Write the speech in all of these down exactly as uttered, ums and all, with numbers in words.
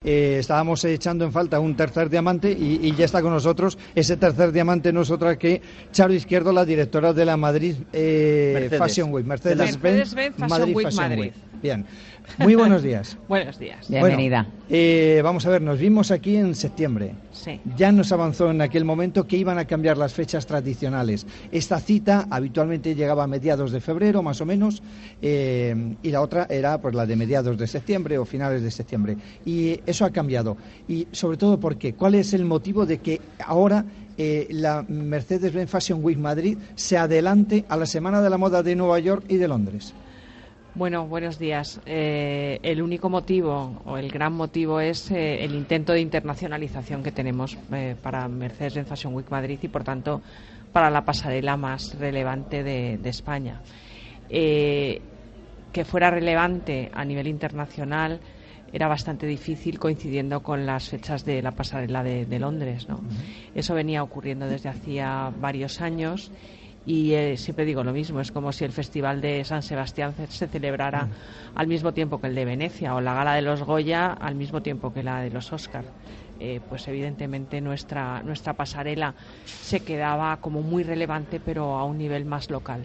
eh, estábamos echando en falta un tercer diamante y, y ya está con nosotros. Ese tercer diamante no es otra que Charo Izquierdo, la directora de la Madrid eh, Fashion Week, Mercedes-Benz Fashion Madrid Week Fashion Madrid. Week. Bien. Muy buenos días. Buenos días. Bienvenida. Bueno, eh, vamos a ver, nos vimos aquí en septiembre. Sí. Ya nos avanzó en aquel momento que iban a cambiar las fechas tradicionales. Esta cita habitualmente llegaba a mediados de febrero, más o menos, eh, y la otra era pues la de mediados de septiembre o finales de septiembre. Y eso ha cambiado. Y sobre todo, ¿por qué? ¿Cuál es el motivo de que ahora eh, la Mercedes-Benz Fashion Week Madrid se adelante a la Semana de la Moda de Nueva York y de Londres? Bueno, buenos días. Eh, el único motivo, o el gran motivo, es eh, el intento de internacionalización que tenemos eh, para Mercedes-Benz Fashion Week Madrid y, por tanto, para la pasarela más relevante de, de España. Eh, que fuera relevante a nivel internacional era bastante difícil coincidiendo con las fechas de la pasarela de, de Londres, ¿no? Uh-huh. Eso venía ocurriendo desde hacía varios años. Y eh, siempre digo lo mismo, es como si el Festival de San Sebastián se celebrara mm. al mismo tiempo que el de Venecia, o la Gala de los Goya al mismo tiempo que la de los Oscar. Eh, pues evidentemente nuestra, nuestra pasarela se quedaba como muy relevante, pero a un nivel más local.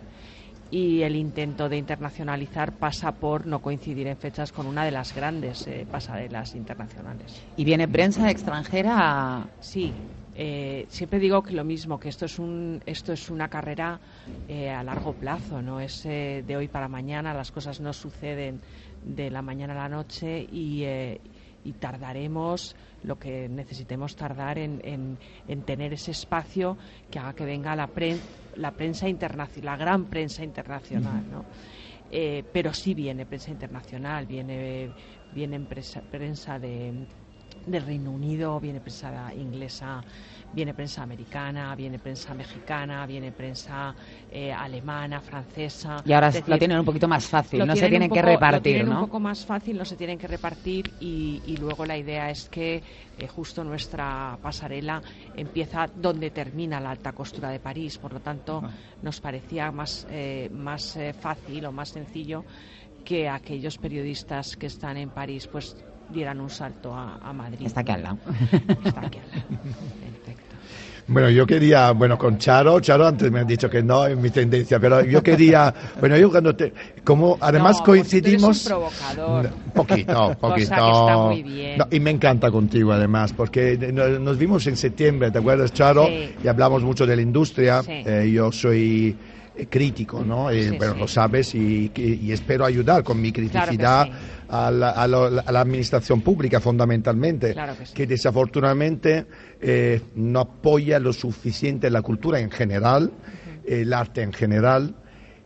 Y el intento de internacionalizar pasa por no coincidir en fechas con una de las grandes eh, pasarelas internacionales. ¿Y viene prensa extranjera? Sí. Eh, siempre digo que lo mismo, que esto es un esto es una carrera eh, a largo plazo, no es eh, de hoy para mañana, las cosas no suceden de la mañana a la noche y, eh, y tardaremos lo que necesitemos tardar en, en, en tener ese espacio que haga que venga la, pre, la prensa internacional, la gran prensa internacional, ¿no? Eh, pero sí viene prensa internacional, viene, viene prensa, prensa de del Reino Unido, viene prensa inglesa, viene prensa americana, viene prensa mexicana, viene prensa eh, alemana, francesa. Y ahora decir, lo tienen un poquito más fácil, no se tienen poco, que repartir, lo tienen ¿no? un poco más fácil, no se tienen que repartir y, y luego la idea es que eh, justo nuestra pasarela empieza donde termina la alta costura de París, por lo tanto uh-huh. nos parecía más, eh, más eh, fácil o más sencillo que aquellos periodistas que están en París pues dieran un salto a, a Madrid. Está aquí al lado. Está aquí al lado. Perfecto. Bueno, yo quería, bueno, con Charo, Charo antes me han dicho que no es mi tendencia, pero yo quería, bueno, yo cuando te, como además no, coincidimos, tú eres un provocador. poquito, poquito, cosa que está muy bien. No, y me encanta contigo además, porque nos vimos en septiembre, ¿te acuerdas, Charo? Sí. Y hablamos mucho de la industria. Sí. Eh, yo soy crítico, ¿no? Eh, sí, pero sí. lo sabes y, y, y espero ayudar con mi criticidad. Claro que sí. A la, a, lo, a la administración pública fundamentalmente, claro que, sí. que desafortunadamente eh, no apoya lo suficiente la cultura en general, uh-huh. el arte en general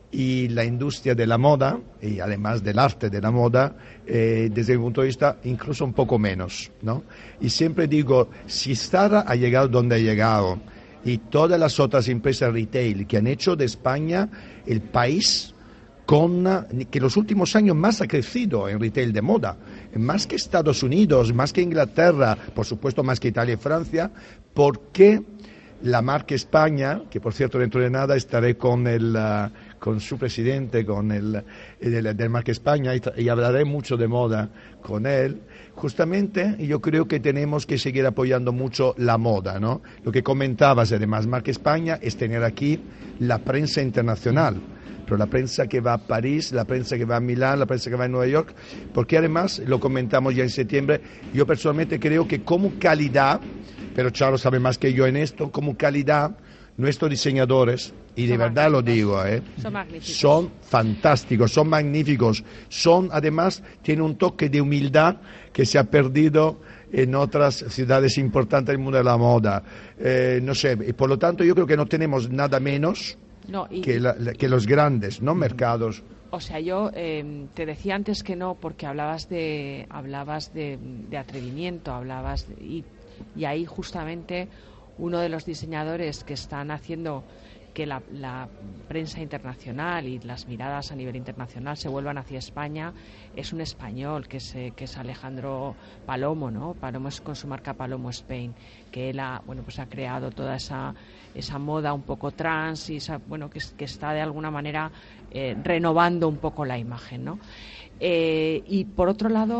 y la industria de la moda, y además del arte de la moda, eh, desde mi punto de vista incluso un poco menos, ¿no? Y siempre digo, si Zara ha llegado donde ha llegado y todas las otras empresas retail que han hecho de España el país con que los últimos años más ha crecido en retail de moda, más que Estados Unidos, más que Inglaterra, por supuesto más que Italia y Francia, ¿por qué la marca España, que por cierto dentro de nada estaré con el uh, con su presidente, con el, el del marca España y, y hablaré mucho de moda con él? Justamente yo creo que tenemos que seguir apoyando mucho la moda, ¿no? Lo que comentabas además, marca España es tener aquí la prensa internacional. Pero la prensa que va a París, la prensa que va a Milán, la prensa que va a Nueva York, porque además, lo comentamos ya en septiembre, yo personalmente creo que como calidad, pero Charo sabe más que yo en esto, como calidad, nuestros diseñadores, y de son verdad lo digo, ¿eh? son, magníficos. Son fantásticos, son magníficos, son además, tienen un toque de humildad que se ha perdido en otras ciudades importantes del mundo de la moda. Eh, no sé, y por lo tanto yo creo que no tenemos nada menos No, y, que, la, la, que los grandes, ¿no? Mercados. O sea, yo eh, te decía antes que no, porque hablabas de hablabas de, de atrevimiento, hablabas de, y, y ahí justamente uno de los diseñadores que están haciendo que la, la prensa internacional y las miradas a nivel internacional se vuelvan hacia España es un español que es, que es Alejandro Palomo, ¿no? Palomo es con su marca Palomo Spain, que él ha, bueno, pues ha creado toda esa esa moda un poco trans y esa, bueno, que, que está de alguna manera eh, renovando un poco la imagen, ¿no? Eh, y por otro lado,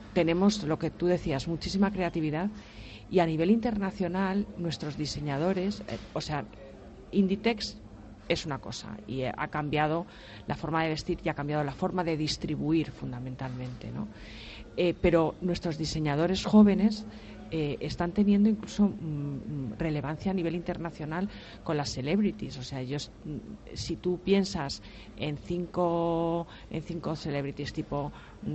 tenemos lo que tú decías, muchísima creatividad, y a nivel internacional nuestros diseñadores, eh, o sea, Inditex es una cosa y ha cambiado la forma de vestir y ha cambiado la forma de distribuir fundamentalmente, ¿no? Eh, pero nuestros diseñadores jóvenes eh, están teniendo incluso mm, relevancia a nivel internacional con las celebrities. O sea, ellos, si tú piensas en cinco en cinco celebrities tipo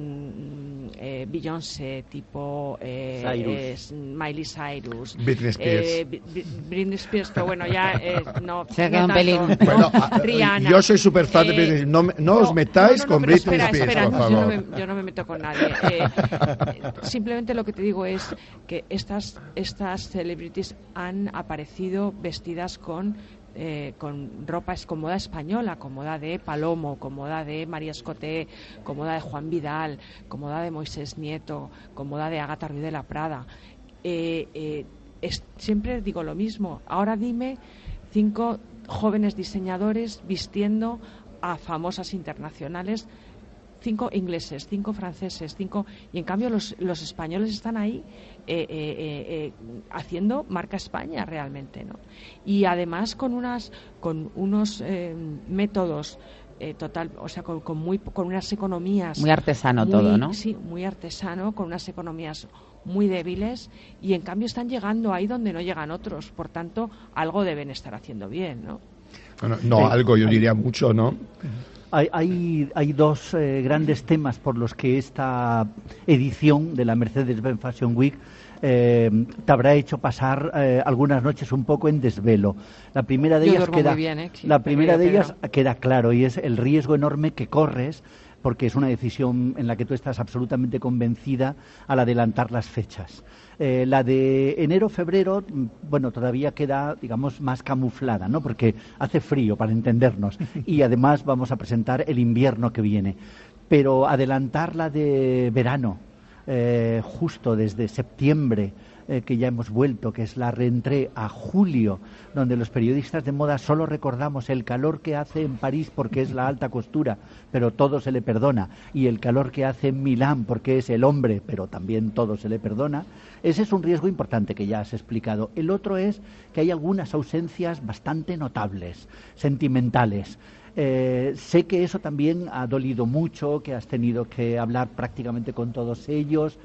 mm, eh, Beyoncé, tipo eh, Cyrus. eh, Miley Cyrus, Britney Spears. eh, Britney Spears, pero bueno, ya eh, no, Se no queda un tanto, pelín. ¿no? Bueno, a- Rihanna. yo soy súper fan de Eh, Britney Spears. No, me- no os metáis no, no, con pero Britney espera, Spears, espera, por yo no, favor. me, yo no me meto con nadie. Eh, simplemente lo que te digo es que estas, estas celebrities han aparecido vestidas con Eh, con ropa es moda española, con moda de Palomo, con moda de María Escoté, con moda de Juan Vidal, con moda de Moisés Nieto, con moda de Ágata Ruiz de la Prada. Eh, eh, es, siempre digo lo mismo. Ahora dime cinco jóvenes diseñadores vistiendo a famosas internacionales, cinco ingleses, cinco franceses, cinco y en cambio los, los españoles están ahí eh, eh, eh, haciendo marca España realmente, ¿no? Y además con unas con unos eh, métodos eh, total, o sea, con, con muy con unas economías Muy artesano muy- todo, ¿no? Sí, muy artesano, con unas economías muy débiles y en cambio están llegando ahí donde no llegan otros, por tanto algo deben estar haciendo bien, ¿no? Bueno, no, Sí. algo yo diría mucho, ¿no? Hay, hay, hay dos eh, grandes temas por los que esta edición de la Mercedes-Benz Fashion Week eh, te habrá hecho pasar eh, algunas noches un poco en desvelo. La primera de Yo ellas duermo queda, muy bien, ¿eh? Sí, la primera de querido ellas Pedro. queda claro y es el riesgo enorme que corres porque es una decisión en la que tú estás absolutamente convencida al adelantar las fechas. Eh, la de enero-febrero, mm, bueno, todavía queda, digamos, más camuflada, ¿no? Porque hace frío, para entendernos, y además vamos a presentar el invierno que viene. Pero adelantar la de verano, eh, justo desde septiembre, eh, que ya hemos vuelto, que es la reentrée, a julio, donde los periodistas de moda solo recordamos el calor que hace en París porque es la alta costura, pero todo se le perdona, y el calor que hace en Milán porque es el hombre, pero también todo se le perdona. Ese es un riesgo importante que ya has explicado. El otro es que hay algunas ausencias bastante notables, sentimentales. Eh, sé que eso también ha dolido mucho, que has tenido que hablar prácticamente con todos ellos.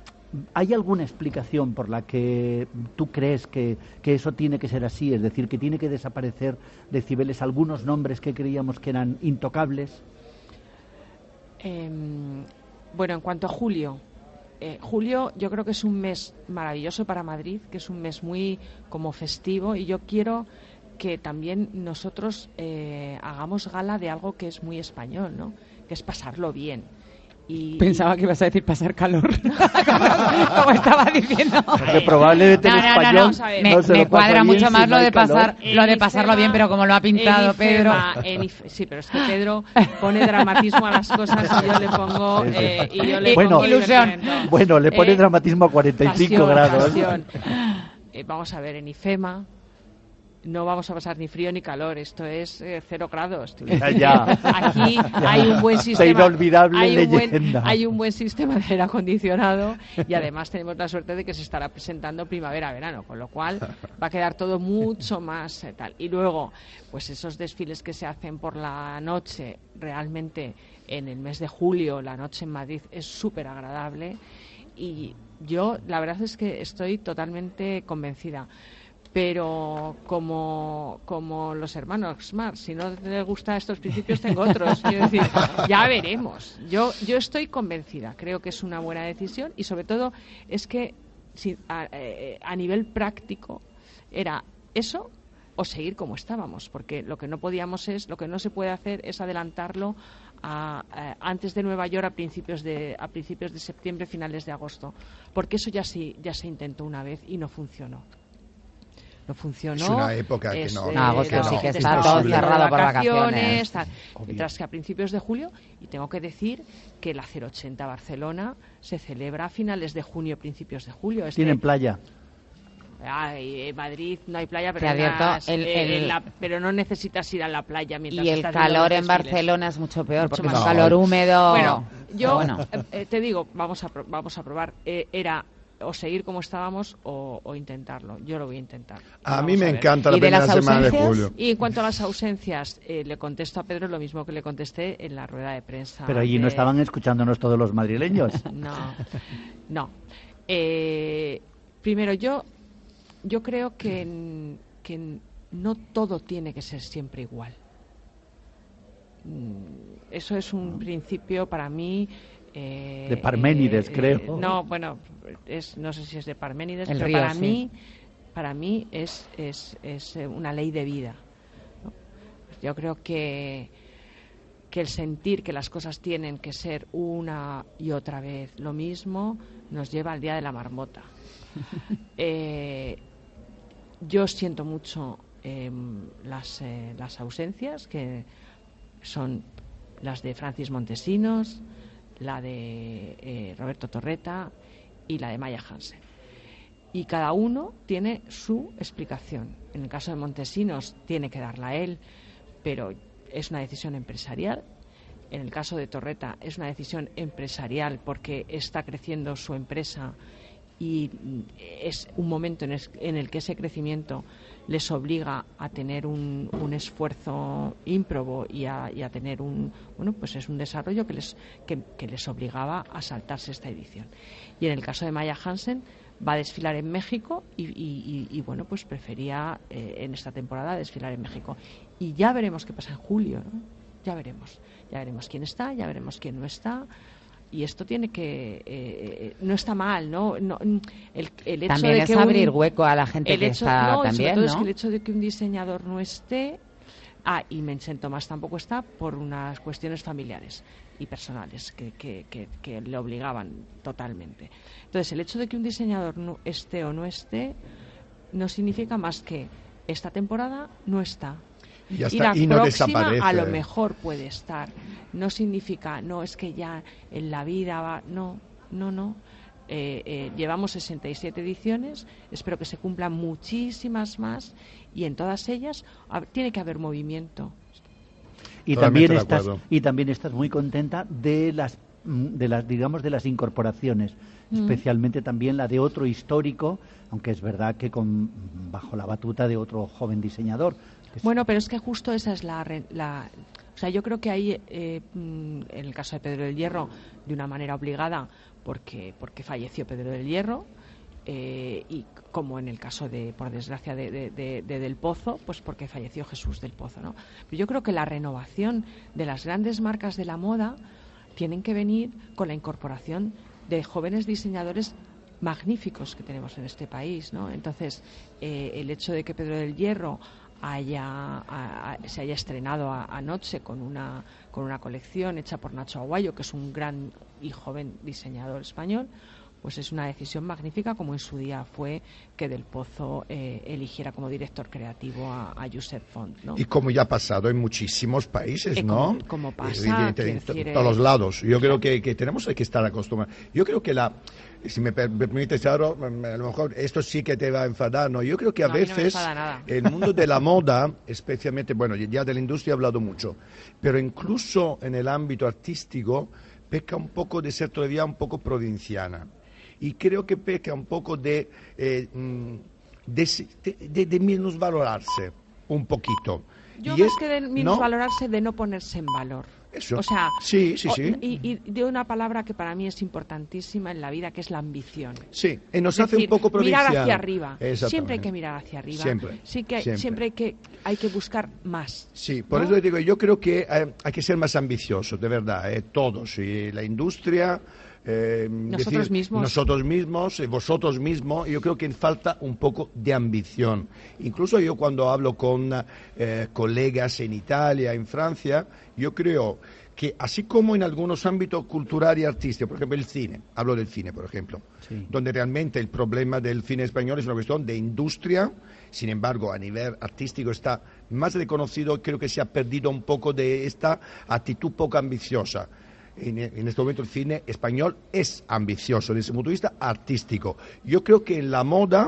¿Hay alguna explicación por la que tú crees que, que eso tiene que ser así? Es decir, que tiene que desaparecer de Cibeles algunos nombres que creíamos que eran intocables. Eh, bueno, en cuanto a julio, eh, julio yo creo que es un mes maravilloso para Madrid, que es un mes muy como festivo, y yo quiero que también nosotros eh, hagamos gala de algo que es muy español, ¿no? Que es pasarlo bien. Y, Pensaba que ibas a decir pasar calor, como, como estaba diciendo. Porque probablemente No, el no, no, español no, sabe, no se me lo pasa cuadra bien mucho si más no lo hay de pasar, calor. lo de En pasarlo Ifema- bien, pero como lo ha pintado en Pedro. Ifema, en If- sí, pero es que Pedro pone dramatismo a las cosas y yo le pongo, Sí, sí. eh, y yo le Bueno, pongo ilusión. divertimento. Bueno, le pone Eh, dramatismo a cuarenta y cinco pasión, grados. pasión. Eh, vamos a ver, en Ifema no vamos a pasar ni frío ni calor, esto es eh, cero grados. Ya, ya. Aquí hay un buen Esa sistema, inolvidable hay un, buen, leyenda. hay un buen sistema de aire acondicionado y además tenemos la suerte de que se estará presentando primavera-verano, con lo cual va a quedar todo mucho más eh, tal. Y luego, pues esos desfiles que se hacen por la noche, realmente en el mes de julio, la noche en Madrid es súper agradable y yo la verdad es que estoy totalmente convencida. Pero como, como los hermanos Smart, si no te gustan estos principios, tengo otros. Quiero decir, ya veremos. Yo, yo estoy convencida, creo que es una buena decisión y sobre todo es que si, a, eh, a nivel práctico era eso o seguir como estábamos, porque lo que no podíamos es, lo que no se puede hacer es adelantarlo a, a, antes de Nueva York a principios de a principios de septiembre, finales de agosto, porque eso ya se ya se intentó una vez y no funcionó. No funcionó. Es una época que es, no- eh, No, agosto la sí que gente está estaba todo de cerrado por vacaciones. tal. Mientras que a principios de julio, y tengo que decir que la cero ochenta Barcelona se celebra a finales de junio, principios de julio. Este, Tienen playa. Ay, en Madrid no hay playa, pero, Te advierto, las- el- eh, el- en la- pero no necesitas ir a la playa mientras Y el estás viendo calor los en desfiles. Barcelona es mucho peor, Mucho porque es más. un calor húmedo. Bueno, yo bueno. eh, te digo, vamos a, pro- vamos a probar. Eh, era o seguir como estábamos o, o intentarlo. Yo lo voy a intentar. A Vamos mí me ver. encanta la ¿Y de primera las semana de ausencias? julio. Y en cuanto a las ausencias, eh, le contesto a Pedro lo mismo que le contesté en la rueda de prensa. Pero allí no de- estaban escuchándonos todos los madrileños. No, no. Eh, primero, yo, yo creo que, n- que n- no todo tiene que ser siempre igual. Mm, Eso es un principio para mí. eh, De Parménides, eh, creo. eh, no, bueno, es, no sé si es de Parménides, El pero río, para sí. mí, para mí es, es, es eh, una ley de vida, ¿no? Yo creo que que el sentir que las cosas tienen que ser una y otra vez lo mismo nos lleva al día de la marmota. Eh, yo siento mucho eh, las, eh, las ausencias, que son las de Francis Montesinos, la de eh, Roberto Torreta y la de Maya Hansen. Y cada uno tiene su explicación. En el caso de Montesinos tiene que darla él, pero es una decisión empresarial. En el caso de Torreta es una decisión empresarial porque está creciendo su empresa y es un momento en el, en el que ese crecimiento les obliga a tener un, un esfuerzo ímprobo y a, y a tener un, bueno, pues es un desarrollo que les, que, que les obligaba a saltarse esta edición. Y en el caso de Maya Hansen va a desfilar en México y, y, y, y bueno, pues prefería eh, en esta temporada desfilar en México. Y ya veremos qué pasa en julio, ¿no? Ya veremos. Ya veremos quién está, ya veremos quién no está. Y esto tiene que... Eh, no está mal, ¿no? no el, el hecho También de es que abrir un, hueco a la gente el que hecho, está no, y sobre también, todo ¿no? es que el hecho de que un diseñador no esté... Ah, y Menchen Tomás tampoco está por unas cuestiones familiares y personales que, que, que, que le obligaban totalmente. Entonces, el hecho de que un diseñador no esté o no esté no significa más que esta temporada no está. Y, ya Y está, la y no próxima desaparece. a lo mejor puede estar. No significa, no, es que ya en la vida va... No, no, no. Eh, eh, llevamos sesenta y siete ediciones, espero que se cumplan muchísimas más y en todas ellas hab- tiene que haber movimiento. Y Totalmente también de estás acuerdo. y también estás muy contenta de las mm, de las digamos de las incorporaciones, Mm. especialmente también la de otro histórico, aunque es verdad que con bajo la batuta de otro joven diseñador. que es- Bueno, pero es que justo esa es la... re- la o sea, yo creo que ahí, eh, mm, en el caso de Pedro del Hierro, de una manera obligada, porque, porque falleció Pedro del Hierro, eh, y como en el caso de, por desgracia, de, de- de- de Del Pozo, pues porque falleció Jesús del Pozo, ¿no? Pero yo creo que la renovación de las grandes marcas de la moda tienen que venir con la incorporación de jóvenes diseñadores magníficos que tenemos en este país, ¿no? Entonces, eh, el hecho de que Pedro del Hierro haya, a- a- se haya estrenado a- anoche con una, con una colección hecha por Nacho Aguayo, que es un gran y joven diseñador español, pues es una decisión magnífica, como en su día fue que Del Pozo eh, eligiera como director creativo a, a Josep Font, ¿no? Y como ya ha pasado en muchísimos países, Eh, ¿no? como- como pasa, Evidentemente, quiero en to- decir, eh, todos lados. Yo creo que, que tenemos que estar acostumbrados. Yo creo que la... Si me per- me permites, Charo, a lo mejor esto sí que te va a enfadar, ¿no? Yo creo que a No, a mí no me veces enfada nada. el mundo de la moda, especialmente, bueno, ya de la industria he hablado mucho, pero incluso en el ámbito artístico, peca un poco de ser todavía un poco provinciana. Y creo que peca un poco de, eh, mm, de, de, de, de minusvalorarse un poquito. Yo Y más es- que de ¿no? minusvalorarse, de no ponerse en valor. Eso. O sea, Sí, sí, o- sí. Y, y de una palabra que para mí es importantísima en la vida, que es la ambición. Sí, y nos Es hace decir, un poco provinciano. mirar hacia arriba. Exactamente. Siempre hay que mirar hacia arriba. Siempre, Sí que hay, siempre. siempre hay que hay que buscar más. Sí, por ¿no? eso digo, yo creo que eh, hay que ser más ambiciosos, de verdad, eh, todos, y la industria, eh, Nosotros decir, mismos. nosotros mismos, eh, vosotros mismos, yo creo que falta un poco de ambición. Incluso yo cuando hablo con eh, colegas en Italia, en Francia, yo creo que así como en algunos ámbitos cultural y artísticos, por ejemplo el cine, hablo del cine, por ejemplo, Sí. donde realmente el problema del cine español es una cuestión de industria, sin embargo a nivel artístico está más reconocido, creo que se ha perdido un poco de esta actitud poco ambiciosa. En, en este momento el cine español es ambicioso desde el punto de vista artístico. Yo creo que en la moda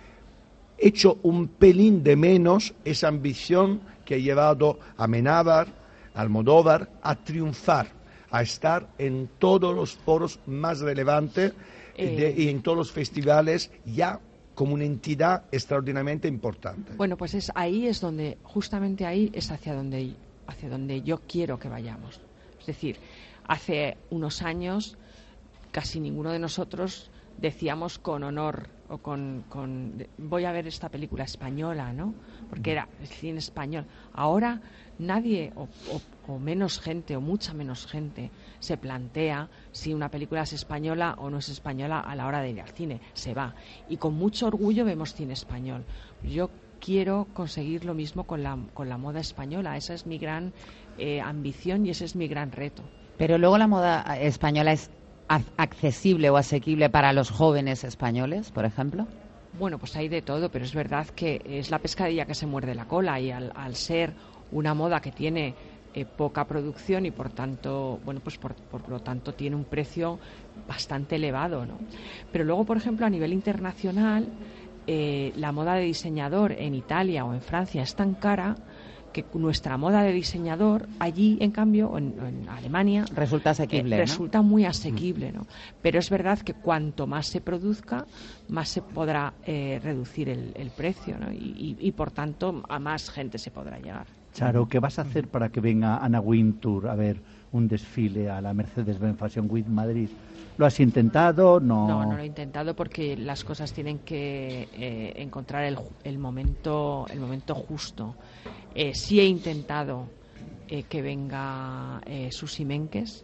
he hecho un pelín de menos esa ambición que ha llevado a Amenábar, Almodóvar, a triunfar, a estar en todos los foros más relevantes de, y en todos los festivales ya como una entidad extraordinariamente importante. Bueno, pues es ahí es donde, justamente ahí es hacia donde, hacia donde yo quiero que vayamos. Es decir, hace unos años casi ninguno de nosotros decíamos con honor o con, con voy a ver esta película española, ¿no? Porque era el cine español. Ahora nadie o, o, o menos gente o mucha menos gente se plantea si una película es española o no es española a la hora de ir al cine. Se va. Y con mucho orgullo vemos cine español. Yo quiero conseguir lo mismo con la, con la moda española. Esa es mi gran eh, ambición y ese es mi gran reto. Pero luego la moda española es accesible o asequible para los jóvenes españoles, por ejemplo. Bueno, pues hay de todo, pero es verdad que es la pescadilla que se muerde la cola y al, al ser una moda que tiene eh, poca producción y por tanto, bueno, pues por, por lo tanto tiene un precio bastante elevado, ¿no? Pero luego, por ejemplo, a nivel internacional, eh, la moda de diseñador en Italia o en Francia es tan cara que nuestra moda de diseñador allí, en cambio, en, en Alemania, resulta asequible, eh, ¿no? resulta muy asequible, ¿no? Pero es verdad que cuanto más se produzca, más se podrá eh, reducir el, el precio, ¿no? Y, y, y, por tanto, a más gente se podrá llegar. Charo, ¿qué vas a hacer para que venga Anna Wintour a ver un desfile a la Mercedes-Benz Fashion Week Madrid? ¿Lo has intentado? No, no, no lo he intentado porque las cosas tienen que eh, encontrar el, el momento, el momento justo. Eh, sí he intentado eh, que venga eh, Susi Menkes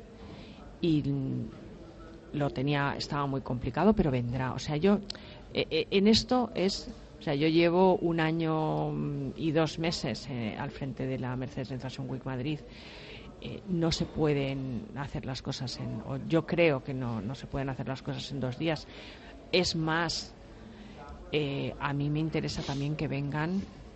y lo tenía, estaba muy complicado, pero vendrá. O sea, yo eh, eh, en esto es, o sea, yo llevo un año y dos meses eh, al frente de la Mercedes-Benz Fashion Week Madrid. Eh, no se pueden hacer las cosas en, o yo creo que no, no se pueden hacer las cosas en dos días. Es más, eh, a mí me interesa también que vengan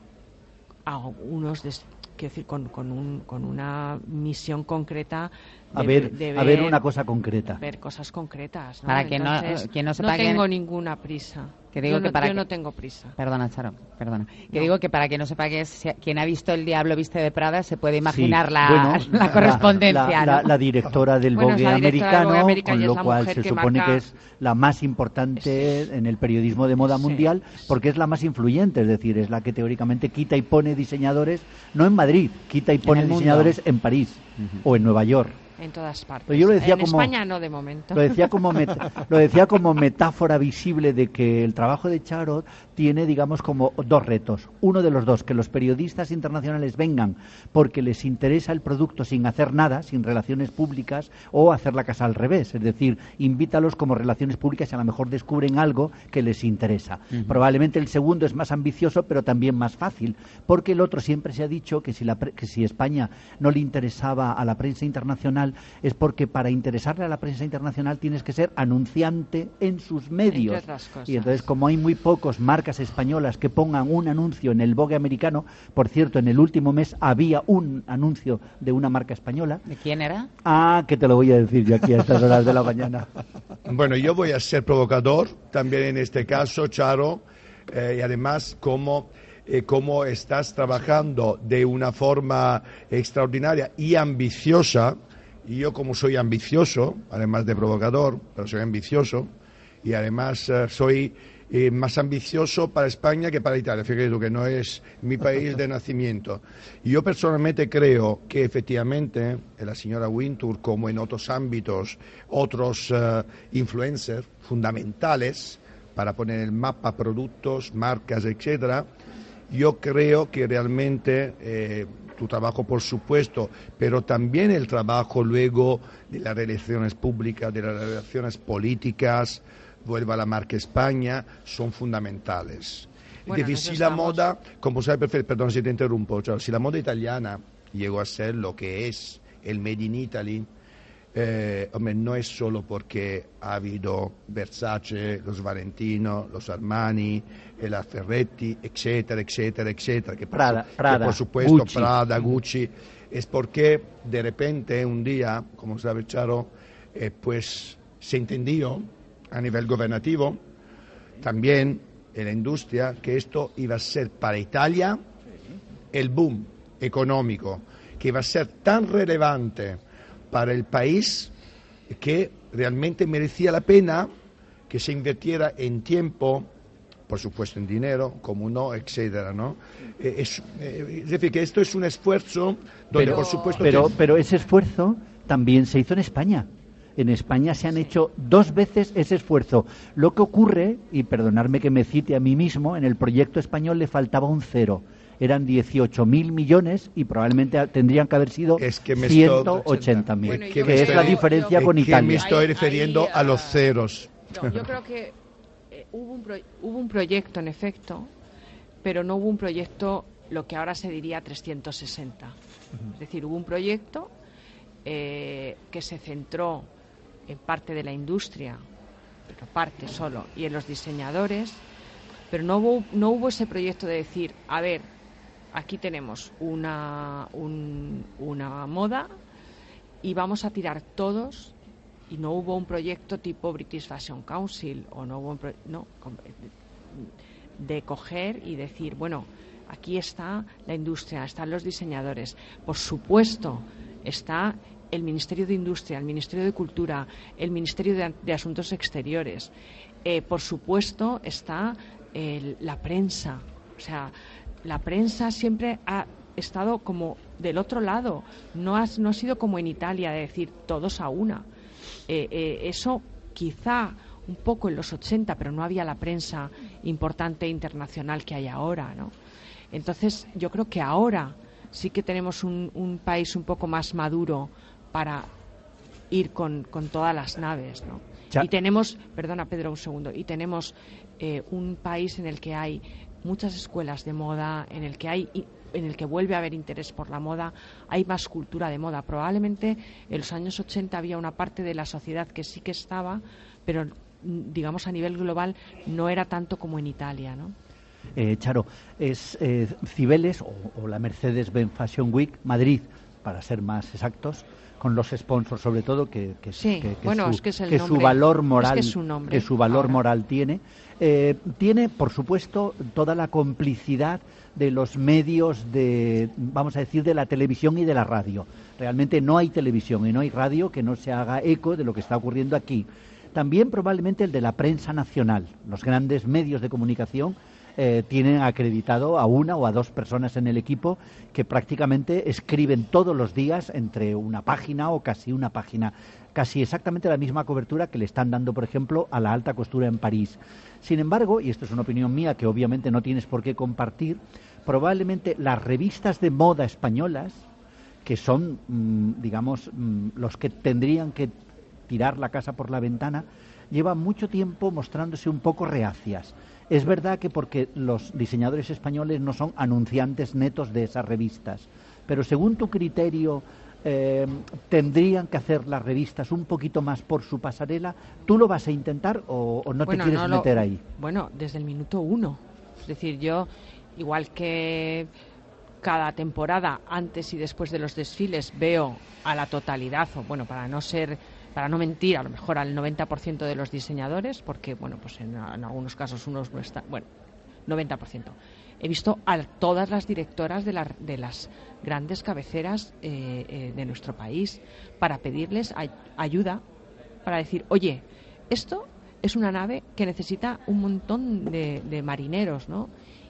a unos, des, quiero decir, con, con, un, con una misión concreta. De, a, ver, de ver, a ver una cosa concreta. Ver cosas concretas, ¿no? Para que Entonces, no, que no sepa no tengo que... ninguna prisa. Que digo yo que no, para yo que... no tengo prisa. Perdona, Charo, perdona. Que no. digo que para que no sepa que es quien ha visto El Diablo viste de Prada se puede imaginar sí. la, bueno, la correspondencia. La, ¿no? la, la directora del bueno, Vogue la directora americano, del Vogue americano con lo es cual mujer se que supone marca... que es la más importante sí. en el periodismo de moda mundial, sí. porque es la más influyente, es decir, es la que teóricamente quita y pone diseñadores, no en Madrid, quita y pone diseñadores en París uh-huh. o en Nueva York. En todas partes. Pero yo lo decía en como, España no, de momento. Lo decía como meta, lo decía como metáfora visible de que el trabajo de Charo tiene, digamos, como dos retos. Uno de los dos, que los periodistas internacionales vengan porque les interesa el producto sin hacer nada, sin relaciones públicas, o hacer la casa al revés. Es decir, invítalos como relaciones públicas y a lo mejor descubren algo que les interesa. Uh-huh. Probablemente el segundo es más ambicioso, pero también más fácil, porque el otro siempre se ha dicho que si, la pre- que si España no le interesaba a la prensa internacional, es porque para interesarle a la prensa internacional tienes que ser anunciante en sus medios. Y entonces, como hay muy pocos marcas españolas que pongan un anuncio en el Vogue americano, por cierto, en el último mes había un anuncio de una marca española. ¿De quién era? Ah, que te lo voy a decir yo aquí a estas horas de la mañana. Bueno, yo voy a ser provocador también en este caso, Charo, eh, y además como... Eh, cómo estás trabajando de una forma extraordinaria y ambiciosa. Y yo, como soy ambicioso, además de provocador, pero soy ambicioso, y además eh, soy eh, más ambicioso para España que para Italia. Fíjate tú que no es mi país de nacimiento. Y yo personalmente creo que efectivamente la señora Wintour, como en otros ámbitos, otros eh, influencers fundamentales para poner en el mapa productos, marcas, etcétera, yo creo que realmente eh, tu trabajo, por supuesto, pero también el trabajo luego de las relaciones públicas, de las relaciones políticas, vuelva a la marca España, son fundamentales. Bueno, es decir, si estamos... la moda, como sabe perfecto, perdón si te interrumpo, cioè, si la moda italiana llegó a ser lo que es el Made in Italy, Eh, hombre, no es solo porque ha habido Versace, los Valentino, los Armani, la Ferretti, etcétera, etcétera, etcétera, que por, Prada, su, Prada, que por supuesto Gucci. Prada, Gucci, es porque de repente un día, como sabe Charo, eh, pues se entendió a nivel gobernativo, también en la industria, que esto iba a ser para Italia el boom económico, que iba a ser tan relevante para el país que realmente merecía la pena que se invirtiera en tiempo, por supuesto en dinero, como no, etcétera, ¿no? Eh, es, eh, es decir, que esto es un esfuerzo donde, pero, por supuesto... Pero, que... pero ese esfuerzo también se hizo en España. En España se han hecho dos veces ese esfuerzo. Lo que ocurre, y perdonadme que me cite a mí mismo, en el proyecto español le faltaba un cero. Eran dieciocho mil millones y probablemente tendrían que haber sido es que ciento ochenta mil, bueno, que es es la diferencia yo, con que Italia. me estoy refiriendo ahí, ahí, a los uh, ceros. No, yo creo que eh, hubo, un pro- hubo un proyecto, en efecto, pero no hubo un proyecto, lo que ahora se diría trescientos sesenta. Uh-huh. Es decir, hubo un proyecto eh, que se centró en parte de la industria, pero parte solo, y en los diseñadores, pero no hubo, no hubo ese proyecto de decir, a ver, aquí tenemos una, un, una moda y vamos a tirar todos, y no hubo un proyecto tipo British Fashion Council, o no hubo un pro, no, de coger y decir, bueno, aquí está la industria, están los diseñadores, por supuesto, está el Ministerio de Industria, el Ministerio de Cultura, el Ministerio de, de Asuntos Exteriores, eh, por supuesto está el, la prensa, o sea, la prensa siempre ha estado como del otro lado, no ha, no ha sido como en Italia, de decir todos a una. Eh, eh, eso quizá un poco en los ochenta, pero no había la prensa importante internacional que hay ahora, ¿no? Entonces yo creo que ahora sí que tenemos un, un país un poco más maduro para ir con, con todas las naves, ¿no? Ya. Y tenemos, perdona Pedro un segundo, y tenemos eh, un país en el que hay muchas escuelas de moda, en el que hay en el que vuelve a haber interés por la moda, hay más cultura de moda. Probablemente en los años ochenta había una parte de la sociedad que sí que estaba, pero digamos a nivel global no era tanto como en Italia, ¿no? Eh, Charo, es eh, Cibeles o, o la Mercedes-Benz Fashion Week Madrid, para ser más exactos, con los sponsors sobre todo, que, que, sí, que, que, bueno, su, es que, es el que nombre, su valor moral, es que, su nombre, que su valor ahora. moral tiene. Eh, tiene, por supuesto, toda la complicidad de los medios de, vamos a decir, de la televisión y de la radio. Realmente no hay televisión y no hay radio que no se haga eco de lo que está ocurriendo aquí. También probablemente el de la prensa nacional. Los grandes medios de comunicación eh, tienen acreditado a una o a dos personas en el equipo que prácticamente escriben todos los días entre una página o casi una página, casi exactamente la misma cobertura que le están dando, por ejemplo, a la alta costura en París. Sin embargo, y esto es una opinión mía que obviamente no tienes por qué compartir, probablemente las revistas de moda españolas, que son, mmm, digamos, mmm, los que tendrían que tirar la casa por la ventana, llevan mucho tiempo mostrándose un poco reacias. Es verdad que porque los diseñadores españoles no son anunciantes netos de esas revistas, pero según tu criterio, eh, ¿tendrían que hacer las revistas un poquito más por su pasarela? ¿Tú lo vas a intentar o, o no bueno, te quieres no meter lo, ahí? Bueno, desde el minuto uno. Es decir, yo, igual que cada temporada, antes y después de los desfiles, veo a la totalidad, o bueno, para no ser... para no mentir, a lo mejor al noventa por ciento de los diseñadores, porque, bueno, pues en, en algunos casos unos no están, bueno, noventa por ciento. He visto a todas las directoras de, la, de las grandes cabeceras eh, eh, de nuestro país para pedirles ay, ayuda, para decir, oye, esto es una nave que necesita un montón de, de marineros, ¿no?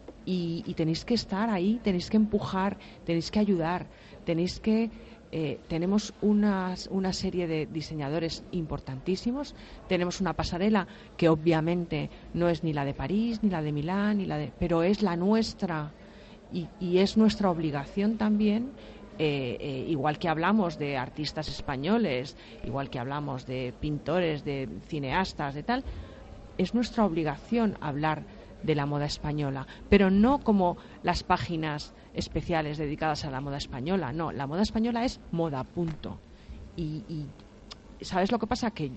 Y, y tenéis que estar ahí, tenéis que empujar, tenéis que ayudar, tenéis que... Eh, tenemos unas, una serie de diseñadores importantísimos, tenemos una pasarela que obviamente no es ni la de París, ni la de Milán, ni la de, pero es la nuestra y, y es nuestra obligación también, eh, eh, igual que hablamos de artistas españoles, igual que hablamos de pintores, de cineastas, de tal, es nuestra obligación hablar de la moda española, pero no como las páginas especiales dedicadas a la moda española, no, la moda española es moda, punto. Y, y ¿sabes lo que pasa? Que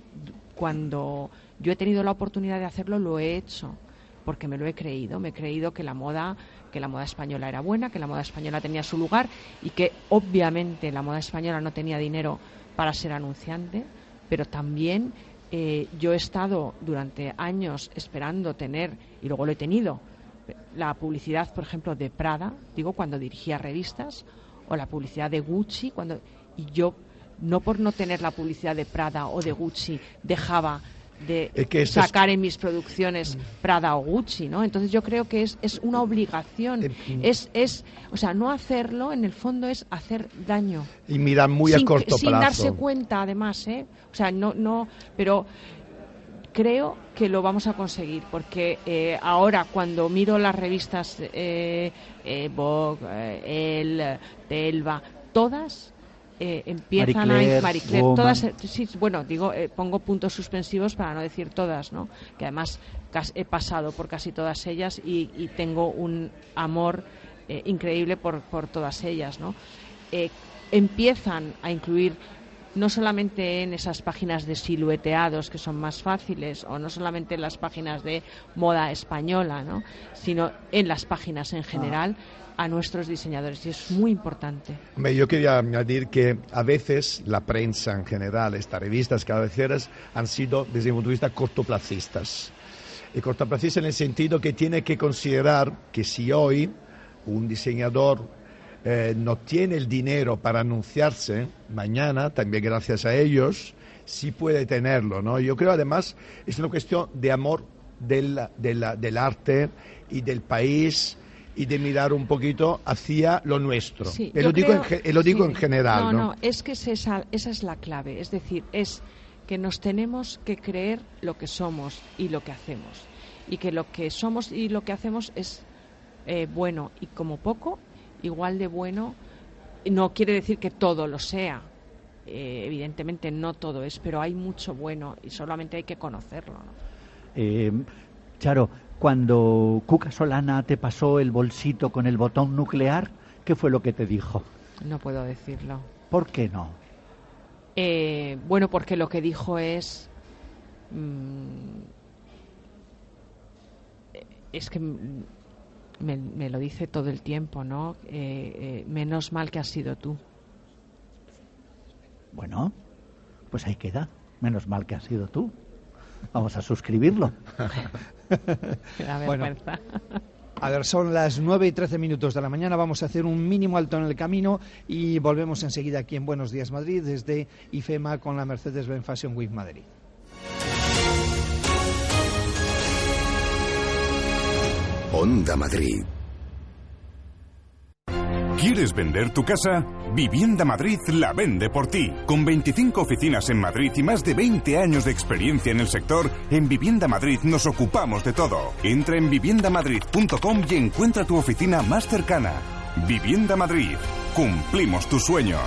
cuando yo he tenido la oportunidad de hacerlo, lo he hecho, porque me lo he creído, me he creído que la moda, que la moda española era buena, que la moda española tenía su lugar y que obviamente la moda española no tenía dinero para ser anunciante, pero también eh, yo he estado durante años esperando tener, y luego lo he tenido, la publicidad, por ejemplo, de Prada, digo, cuando dirigía revistas, o la publicidad de Gucci, cuando y yo no por no tener la publicidad de Prada o de Gucci dejaba de es que sacar es... en mis producciones Prada o Gucci, ¿no? Entonces yo creo que es, es una obligación, eh, es, es, o sea, no hacerlo en el fondo es hacer daño. Y mirar muy sin, a corto sin plazo. Sin darse cuenta, además, ¿eh? O sea, no, no, pero creo que lo vamos a conseguir, porque eh, ahora cuando miro las revistas eh, eh, Vogue, eh, Elle, Telva, todas Eh, empiezan Marie Claire, a Marie Claire, Woman. todas, eh, sí, bueno, digo, eh, pongo puntos suspensivos para no decir todas, ¿no? Que además cas- he pasado por casi todas ellas y, y tengo un amor eh, increíble por, por todas ellas, ¿no? Eh, empiezan a incluir no solamente en esas páginas de silueteados que son más fáciles, o no solamente en las páginas de moda española, ¿no? Sino en las páginas en general. Ah. A nuestros diseñadores, y es muy importante. Hombre, yo quería añadir que a veces la prensa en general, estas revistas cabeceras, han sido, desde mi punto de vista, cortoplacistas. Y cortoplacistas en el sentido que tiene que considerar que si hoy un diseñador eh, no tiene el dinero para anunciarse, mañana, también gracias a ellos, sí puede tenerlo, ¿no? Yo creo, además, es una cuestión de amor del, del, del arte y del país, y de mirar un poquito hacia lo nuestro. Sí, y lo digo, creo, en, lo digo sí, en general. No, no, no, es que es esa, esa es la clave. Es decir, es que nos tenemos que creer lo que somos y lo que hacemos. Y que lo que somos y lo que hacemos es eh, bueno, y como poco, igual de bueno. No quiere decir que todo lo sea. Eh, evidentemente no todo es, pero hay mucho bueno y solamente hay que conocerlo, ¿no? Eh, Charo, cuando Cuca Solana te pasó el bolsito con el botón nuclear, ¿qué fue lo que te dijo? No puedo decirlo. ¿Por qué no? Eh, bueno, porque lo que dijo es... Mmm, es que me, me lo dice todo el tiempo, ¿no? Eh, eh, menos mal que has sido tú. Bueno, pues ahí queda. Menos mal que has sido tú. Vamos a suscribirlo. La bueno, vergüenza. A ver, son las nueve y trece minutos de la mañana. Vamos a hacer un mínimo alto en el camino y volvemos enseguida aquí en Buenos Días Madrid desde IFEMA con la Mercedes-Benz Fashion Week Madrid. Onda Madrid. ¿Quieres vender tu casa? Vivienda Madrid la vende por ti. Con veinticinco oficinas en Madrid y más de veinte años de experiencia en el sector, en Vivienda Madrid nos ocupamos de todo. Entra en vivienda madrid punto com y encuentra tu oficina más cercana. Vivienda Madrid. Cumplimos tus sueños.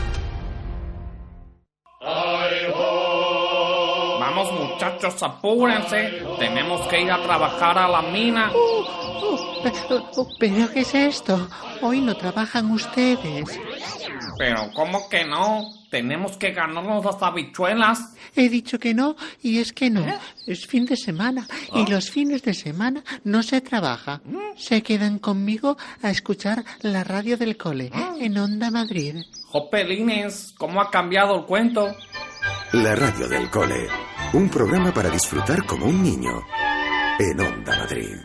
Vamos, muchachos, apúrense. Tenemos que ir a trabajar a la mina. Uh, uh, pero, uh, ¿Pero qué es esto? Hoy no trabajan ustedes. Pero ¿cómo que no? Tenemos que ganarnos las habichuelas. He dicho que no, y es que no. Es fin de semana, y ¿Ah? los fines de semana no se trabaja. Se quedan conmigo a escuchar la radio del cole, en Onda Madrid. Jopelines, ¿cómo ha cambiado el cuento? La radio del cole. Un programa para disfrutar como un niño. En Onda Madrid.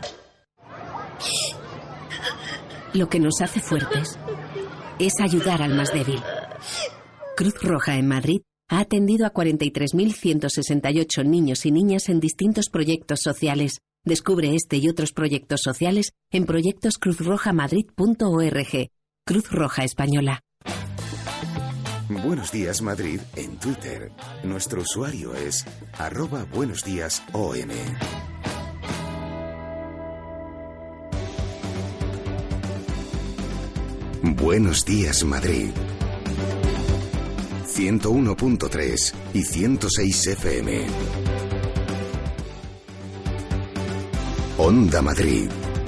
Lo que nos hace fuertes es ayudar al más débil. Cruz Roja en Madrid ha atendido a cuarenta y tres mil ciento sesenta y ocho niños y niñas en distintos proyectos sociales. Descubre este y otros proyectos sociales en proyectos cruz roja madrid punto org. Cruz Roja Española. Buenos Días Madrid en Twitter. Nuestro usuario es arroba buenos días O M. Buenos Días Madrid. ciento uno punto tres y ciento seis F M. Onda Madrid.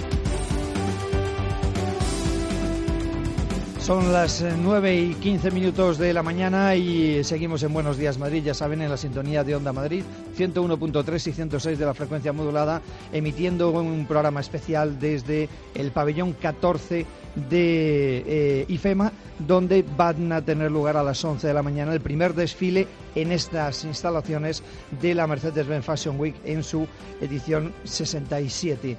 Son las nueve y quince minutos de la mañana y seguimos en Buenos Días Madrid, ya saben, en la sintonía de Onda Madrid, ciento uno punto tres y ciento seis de la frecuencia modulada, emitiendo un programa especial desde el pabellón catorce de eh, IFEMA, donde van a tener lugar a las once de la mañana el primer desfile en estas instalaciones de la Mercedes-Benz Fashion Week en su edición sesenta y siete.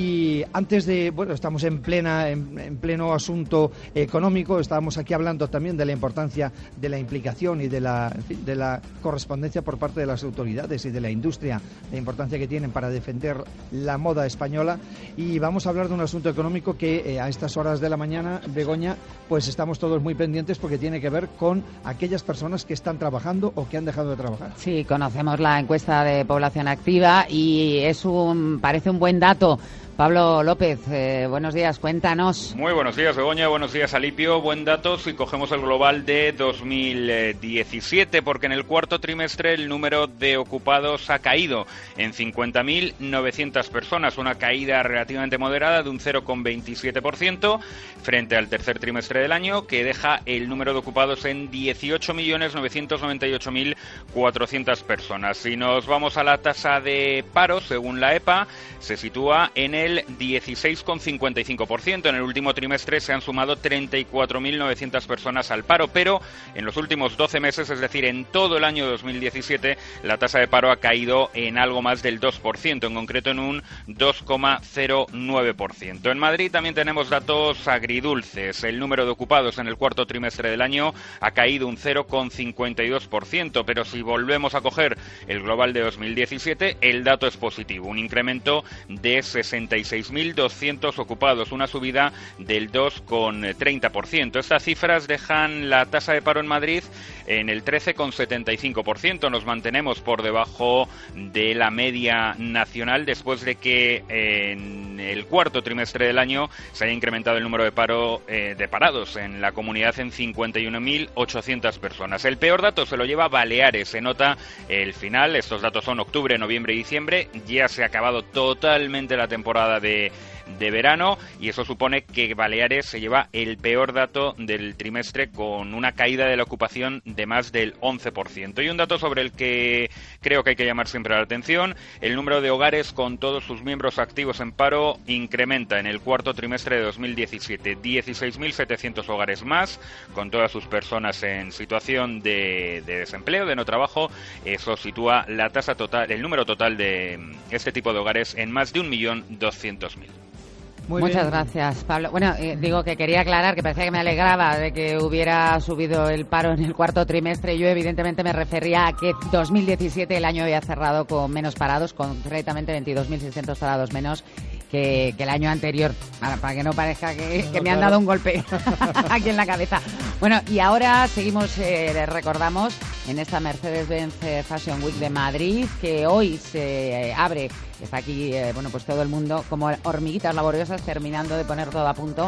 Y antes de, bueno, estamos en plena en, en pleno asunto económico, estábamos aquí hablando también de la importancia de la implicación y de la, en fin, de la correspondencia por parte de las autoridades y de la industria, la importancia que tienen para defender la moda española, y vamos a hablar de un asunto económico que eh, a estas horas de la mañana, Begoña, pues estamos todos muy pendientes porque tiene que ver con aquellas personas que están trabajando o que han dejado de trabajar. Sí, conocemos la encuesta de población activa y es un parece un buen dato. Pablo López, eh, buenos días, cuéntanos. Muy buenos días, Begoña, buenos días, Alipio. Buen dato si cogemos el global de dos mil diecisiete, porque en el cuarto trimestre el número de ocupados ha caído en cincuenta mil novecientas personas, una caída relativamente moderada de un cero coma veintisiete por ciento frente al tercer trimestre del año, que deja el número de ocupados en dieciocho millones novecientos noventa y ocho mil cuatrocientas personas. Si nos vamos a la tasa de paro, según la EPA, se sitúa en el dieciséis coma cincuenta y cinco por ciento. En el último trimestre se han sumado treinta y cuatro mil novecientas personas al paro, pero en los últimos doce meses, es decir, en todo el año dos mil diecisiete, la tasa de paro ha caído en algo más del dos por ciento, en concreto en un dos coma cero nueve por ciento. En Madrid también tenemos datos agridulces. El número de ocupados en el cuarto trimestre del año ha caído un cero coma cincuenta y dos por ciento, pero si volvemos a coger el global de dos mil diecisiete, el dato es positivo, un incremento de sesenta y seis mil doscientos ocupados, una subida del dos coma treinta por ciento. Estas cifras dejan la tasa de paro en Madrid en el trece coma setenta y cinco por ciento. Nos mantenemos por debajo de la media nacional después de que en el cuarto trimestre del año se haya incrementado el número de paro eh, de parados en la comunidad en cincuenta y una mil ochocientas personas. El peor dato se lo lleva Baleares. Se nota el final. Estos datos son octubre, noviembre y diciembre. Ya se ha acabado totalmente la temporada de de verano, y eso supone que Baleares se lleva el peor dato del trimestre, con una caída de la ocupación de más del once por ciento. Y un dato sobre el que creo que hay que llamar siempre la atención: el número de hogares con todos sus miembros activos en paro incrementa en el cuarto trimestre de dos mil diecisiete, dieciséis mil setecientos hogares más, con todas sus personas en situación de, de desempleo, de no trabajo. Eso sitúa la tasa total, el número total de este tipo de hogares en más de un millón doscientos mil. Muy Muchas bien. Gracias, Pablo. Bueno, eh, digo que quería aclarar que parecía que me alegraba de que hubiera subido el paro en el cuarto trimestre. Yo evidentemente me refería a que dos mil diecisiete el año había cerrado con menos parados, concretamente veintidós mil seiscientos parados menos que, que el año anterior, para, para que no parezca que, no, que me claro. han dado un golpe aquí en la cabeza. Bueno, y ahora seguimos, eh, recordamos, en esta Mercedes-Benz Fashion Week de Madrid, que hoy se eh, abre. Está aquí, eh, bueno, pues todo el mundo como hormiguitas laboriosas terminando de poner todo a punto,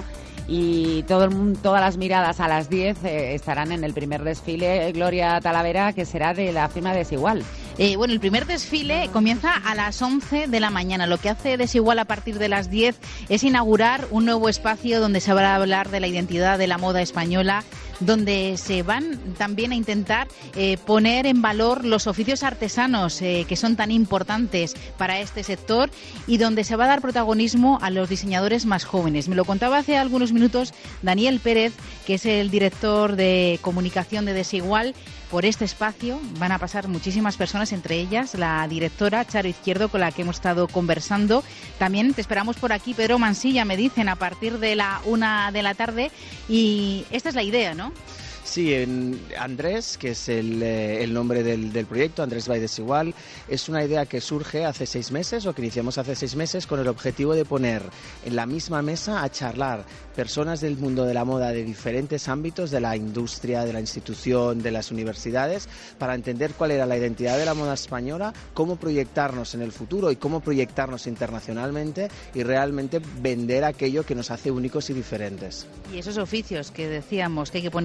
y todo el mundo, todas las miradas a las diez eh, estarán en el primer desfile, Gloria Talavera, que será de la firma Desigual. Eh, bueno, el primer desfile comienza a las once de la mañana. Lo que hace Desigual a partir de las diez es inaugurar un nuevo espacio donde se va a hablar de la identidad de la moda española, donde se van también a intentar eh, poner en valor los oficios artesanos eh, que son tan importantes para este sector, y donde se va a dar protagonismo a los diseñadores más jóvenes. Me lo contaba hace algunos minutos Daniel Pérez, que es el director de comunicación de Desigual. Por este espacio van a pasar muchísimas personas, entre ellas la directora Charo Izquierdo, con la que hemos estado conversando. También te esperamos por aquí, Pedro Mansilla, me dicen, a partir de la una de la tarde. Y esta es la idea, ¿no? Sí, en Andrés, que es el, eh, el nombre del, del proyecto, Andrés by Desigual, es una idea que surge hace seis meses, o que iniciamos hace seis meses, con el objetivo de poner en la misma mesa a charlar personas del mundo de la moda de diferentes ámbitos, de la industria, de la institución, de las universidades, para entender cuál era la identidad de la moda española, cómo proyectarnos en el futuro y cómo proyectarnos internacionalmente, y realmente vender aquello que nos hace únicos y diferentes. Y esos oficios que decíamos que hay que poner en valor.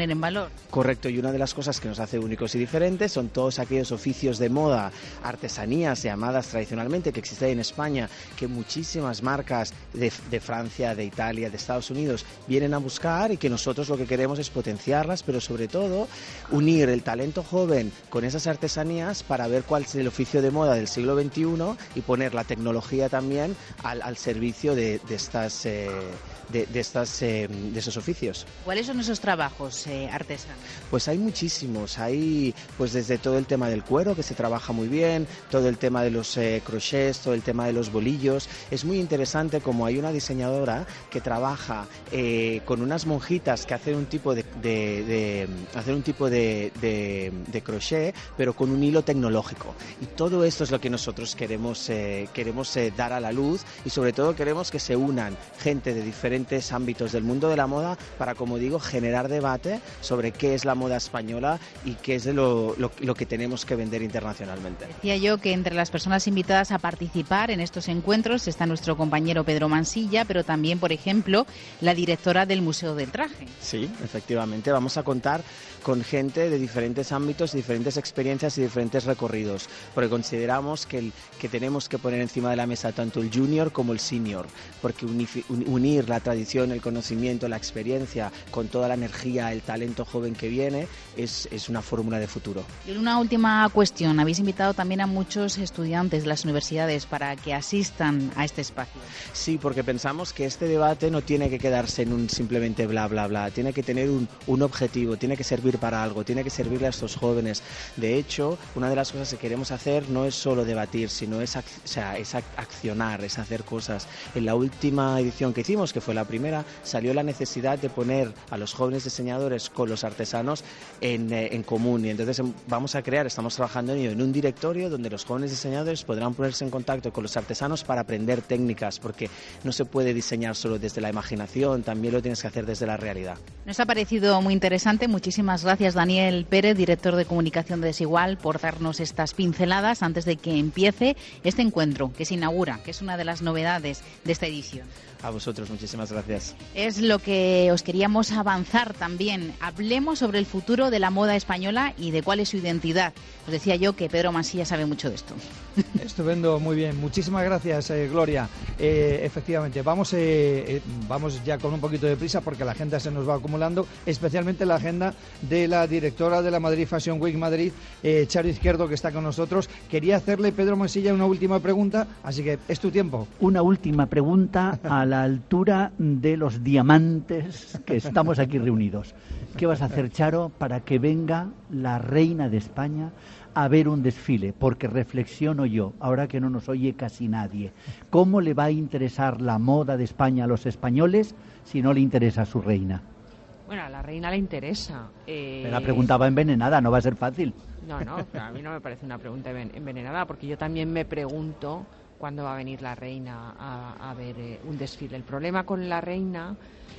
sector. Correcto, y una de las cosas que nos hace únicos y diferentes son todos aquellos oficios de moda, artesanías llamadas tradicionalmente, que existen en España, que muchísimas marcas de, de Francia, de Italia, de Estados Unidos vienen a buscar, y que nosotros lo que queremos es potenciarlas, pero sobre todo unir el talento joven con esas artesanías para ver cuál es el oficio de moda del siglo veintiuno y poner la tecnología también al, al servicio de, de estas... Eh, De, de, estas, eh, de esos oficios. ¿Cuáles son esos trabajos eh, artesanos? Pues hay muchísimos, hay pues desde todo el tema del cuero, que se trabaja muy bien, todo el tema de los eh, crochets, todo el tema de los bolillos. Es muy interesante como hay una diseñadora que trabaja eh, con unas monjitas que hacen un tipo de, de, de hacen un tipo de, de, de crochet, pero con un hilo tecnológico. Y todo esto es lo que nosotros queremos, eh, queremos eh, dar a la luz, y sobre todo queremos que se unan gente de diferentes ámbitos del mundo de la moda para, como digo, generar debate sobre qué es la moda española y qué es de lo, lo, lo que tenemos que vender internacionalmente. Decía yo que entre las personas invitadas a participar en estos encuentros está nuestro compañero Pedro Mansilla, pero también, por ejemplo, la directora del Museo del Traje. Sí, efectivamente, vamos a contar con gente de diferentes ámbitos, diferentes experiencias y diferentes recorridos, porque consideramos que, el, que tenemos que poner encima de la mesa tanto el junior como el senior, porque unifi, un, unir la tradición, el conocimiento, la experiencia con toda la energía, el talento joven que viene es, es una fórmula de futuro. Y una última cuestión, habéis invitado también a muchos estudiantes de las universidades para que asistan a este espacio. Sí, porque pensamos que este debate no tiene que quedarse en un simplemente bla bla bla, tiene que tener un, un objetivo, tiene que servir para algo, tiene que servirle a estos jóvenes. De hecho, una de las cosas que queremos hacer no es solo debatir, sino es, ac o sea, es ac accionar, es hacer cosas. En la última edición que hicimos, que fue la primera, salió la necesidad de poner a los jóvenes diseñadores con los artesanos en, eh, en común, y entonces vamos a crear, estamos trabajando en ello, en un directorio donde los jóvenes diseñadores podrán ponerse en contacto con los artesanos para aprender técnicas, porque no se puede diseñar solo desde la imaginación, también lo tienes que hacer desde la realidad. Nos ha parecido muy interesante. Muchísimas gracias, Daniel Pérez, director de comunicación de Desigual, por darnos estas pinceladas antes de que empiece este encuentro que se inaugura, que es una de las novedades de esta edición. A vosotros, muchísimas gracias. Es lo que os queríamos avanzar también. Hablemos sobre el futuro de la moda española y de cuál es su identidad. Os decía yo que Pedro Mansilla sabe mucho de esto. Estupendo, muy bien. Muchísimas gracias, eh, Gloria. Eh, efectivamente, vamos, eh, eh, vamos ya con un poquito de prisa porque la agenda se nos va acumulando, especialmente la agenda de la directora de la Madrid Fashion Week Madrid, eh, Charo Izquierdo, que está con nosotros. Quería hacerle, Pedro Mansilla, una última pregunta, así que es tu tiempo. Una última pregunta a la altura de los diamantes que estamos aquí reunidos. ¿Qué vas a hacer, Charo, para que venga la reina de España a ver un desfile? Porque reflexiono yo, ahora que no nos oye casi nadie, ¿cómo le va a interesar la moda de España a los españoles si no le interesa a su reina? Bueno, a la reina le interesa. Eh... Me la preguntaba envenenada, no va a ser fácil. No, no, a mí no me parece una pregunta envenenada, porque yo también me pregunto cuándo va a venir la reina a, a ver eh, un desfile. El problema con la reina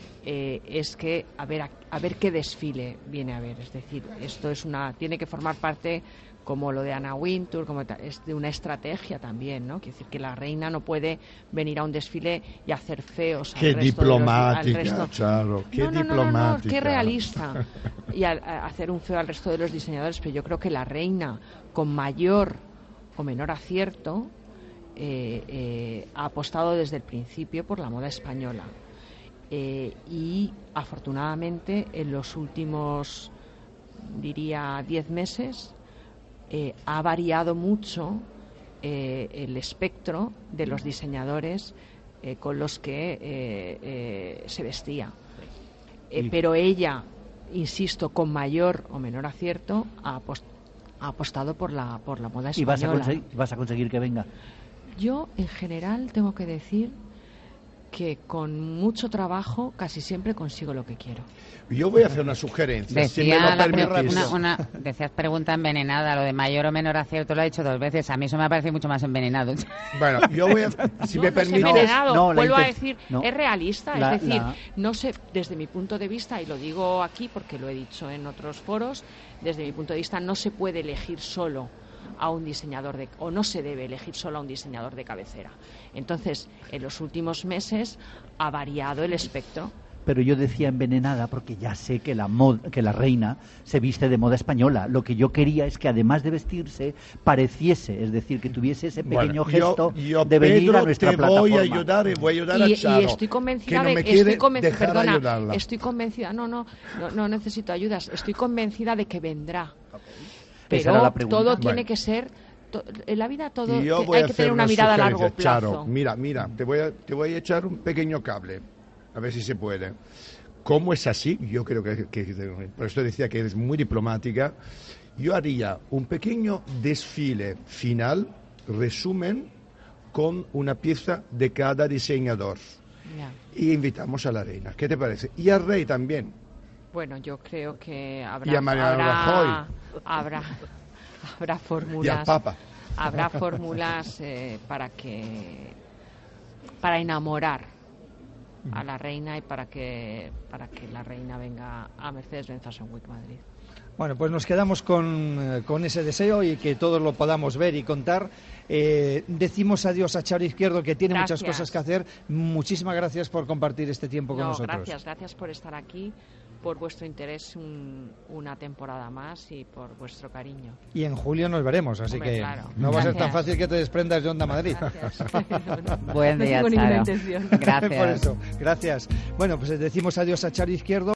eh, es que a ver a, a ver qué desfile viene a ver. Es decir, esto es una tiene que formar parte, como lo de Anna Wintour, como es de una estrategia también, ¿no? Quiere decir que la reina no puede venir a un desfile y hacer feos al qué resto diplomática, de los, al resto. Charo, qué no, no, diplomática. No, no, no, qué realista. Y a, a hacer un feo al resto de los diseñadores, pero yo creo que la reina, con mayor o menor acierto, eh, eh, ha apostado desde el principio por la moda española. Eh, y afortunadamente en los últimos, diría, diez meses, Eh, ha variado mucho eh, el espectro de los diseñadores eh, con los que eh, eh, se vestía. Eh, pero ella, insisto, con mayor o menor acierto, ha, apost ha apostado por la, por la moda española. ¿Y vas a, conseguir, vas a conseguir que venga? Yo, en general, tengo que decir que con mucho trabajo casi siempre consigo lo que quiero. Yo voy a hacer una sugerencia. Decía si me lo la permites. una, una, decías pregunta envenenada, lo de mayor o menor acierto lo ha dicho dos veces. A mí eso me parece mucho más envenenado. Bueno, yo voy a, si no, me no permites. Es envenenado, no, vuelvo a inter... decir, no. es realista, La, es decir, la... no sé, desde mi punto de vista, y lo digo aquí porque lo he dicho en otros foros, desde mi punto de vista no se puede elegir solo a un diseñador de, o no se debe elegir solo a un diseñador de cabecera. Entonces, en los últimos meses ha variado el espectro pero yo decía envenenada porque ya sé que la, mod, que la reina se viste de moda española. Lo que yo quería es que además de vestirse, pareciese, es decir, que tuviese ese pequeño bueno, gesto yo, yo, de venir Pedro, a nuestra te plataforma. voy a ayudar y voy a ayudar y, a Charo, y estoy convencida que no de me que quiere estoy conven- dejar perdona, ayudarla. estoy convencida, no, no, no, no necesito ayudas, estoy convencida de que vendrá. Esa era Pero la pregunta. todo Bueno. tiene que ser, to- en la vida todo Y yo te- voy hay a que hacer tener una mirada a largo sugerencia, plazo. Charo, mira, mira, te voy, a, te voy a echar un pequeño cable, a ver si se puede. Como es así, yo creo que, que por eso decía que eres muy diplomática, yo haría un pequeño desfile final, resumen, con una pieza de cada diseñador. Ya. Y invitamos a la reina. ¿Qué te parece? Y al rey también. Bueno, yo creo que habrá Y a Mariano habrá, Rajoy. habrá habrá fórmulas Y al Papa. habrá fórmulas eh, para que para enamorar a la reina y para que para que la reina venga a Mercedes-Benz Fashion Week Madrid. Bueno, pues nos quedamos con, eh, con ese deseo y que todos lo podamos ver y contar. Eh, decimos adiós a Charo Izquierdo, que tiene Gracias. muchas cosas que hacer. Muchísimas gracias por compartir este tiempo con No, nosotros. gracias, gracias por estar aquí, por vuestro interés un- una temporada más y por vuestro cariño. Y en julio nos veremos, así Hombre, que claro. no va a ser tan Gracias. fácil que te desprendas de Onda Madrid. Buen No día, tengo ninguna Charo. intención. Gracias. Por eso, gracias. Bueno, pues decimos adiós a Charo Izquierdo.